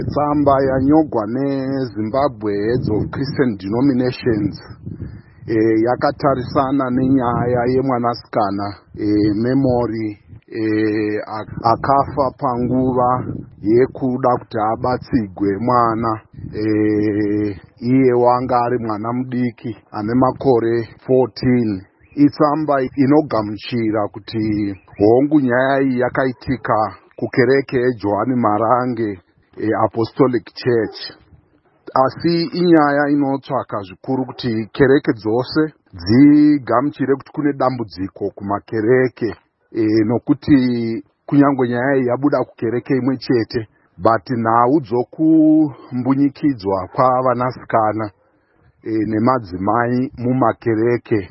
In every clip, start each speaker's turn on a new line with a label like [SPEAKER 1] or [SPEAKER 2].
[SPEAKER 1] Tsamba yanyogwa neZimbabwe Heads of Christian Denominations yakatarisana nenyaya yemwanasikana Memory akafa panguva yekuda kuti abatsigwe mwana. Iye wanga ari mwana mudiki ane makore 14. Itsamba inogamuchira kuti hongu nyaya iyi yakaitika kukereke yeJohani Marange Apostolic Church. Asi inyaya inotsvaka zvikuru kuti kereke dzose dzigamuchire kuti kune dambudziko kumakereke, nokuti kunyange nyaya iyi yabuda kukereke imwe chete, but nhau dzokumbunyikidzwa kwavanasikana nemadzimai mumakereke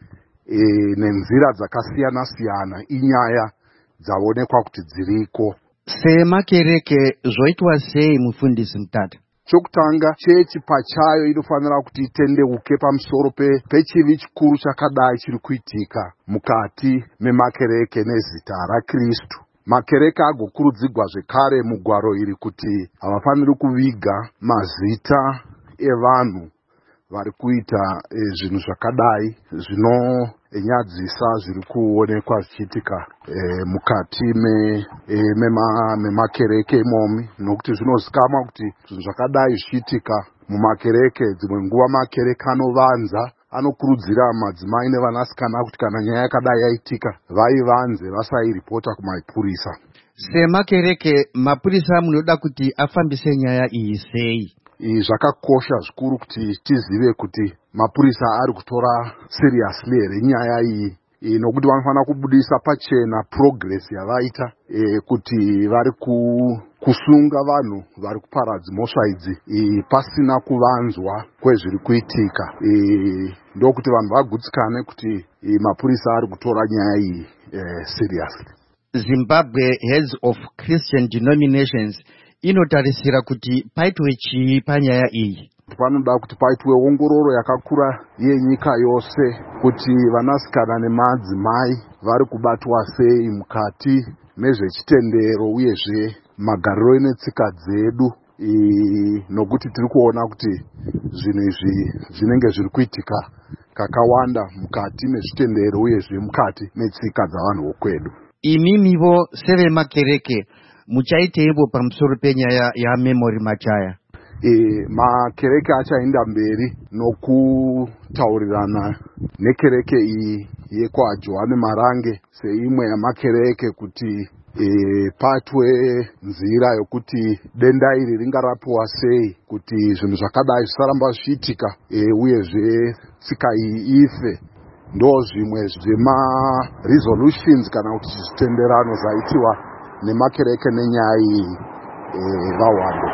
[SPEAKER 1] nenzira dzakasiyana siyana inyaya dzaonekwa kuti dziriko.
[SPEAKER 2] Semakereke zvoitwa sei mufundisi Mutata?
[SPEAKER 1] Chokutanga, chechi pachayo inofanira kuti itendeuke pamusoro pechivi chikuru chakadai chiri kuitika mukati memakereke nezita raKristu. Makereke agokurudzirwa zvekare mugwaro iri kuti havafaniri kuviga mazita evanhu vari kuita zvinhu zvakadai zvinonyadzisa zviri kuonekwa zvichiitika mukati memakereke imomi, nokuti zvinozikamwa kuti zvinhu zvakadai zvichiitika mumakereke dzimwe nguva makereke anovanza, anokurudzira madzimai nevanasikana kuti kana nyaya yakadai yaitika vaivanze vasairipota kumapurisa.
[SPEAKER 2] Semakereke mapurisa munoda kuti afambise nyaya iyi sei?
[SPEAKER 1] Zvakakosha zvikuru kuti tizive kuti mapurisa ari kutora seriously here nyaya iyi, nokuti vanofanira kubudisa pachena progress yavaita kuti vari kusunga vanhu vari kuparadza mhosva idzi pasina kuvanzwa kwezviri kuitika. Ndokuti vanhu vagutsikane kuti mapurisa ari kutora nyaya iyi seriously.
[SPEAKER 2] Zimbabwe Heads of Christian Denominations inotarisira kuti paitwe chii panyaya iyi?
[SPEAKER 1] Panoda kuti paitwe ongororo yakakura yenyika yose kuti vanasikana nemadzimai vari kubatwa sei mukati mezvechitendero uyezve magariro netsika dzedu, nokuti tiri kuona kuti zvinhu izvi zvinenge zviri kuitika kakawanda mukati mezvitendero uyezve mukati metsika dzavanhu vokwedu.
[SPEAKER 2] Imimivo sevemakereke muchaiteivo pamusoro penyaya yaMemory Machaya?
[SPEAKER 1] Makereke achaenda mberi nokutaurirana nekereke iyi yekwaJohani Marange seimwe yamakereke kuti patwe nzira yokuti denda iri ringarapiwa sei, kuti zvinhu zvakadai zvisaramba zvichiitika uyezve tsika iyi ife. Ndo zvimwe zvema-resolutions kana kuti zvitenderano zvaitiwa nemakereke nenyaya iyi vaWADA.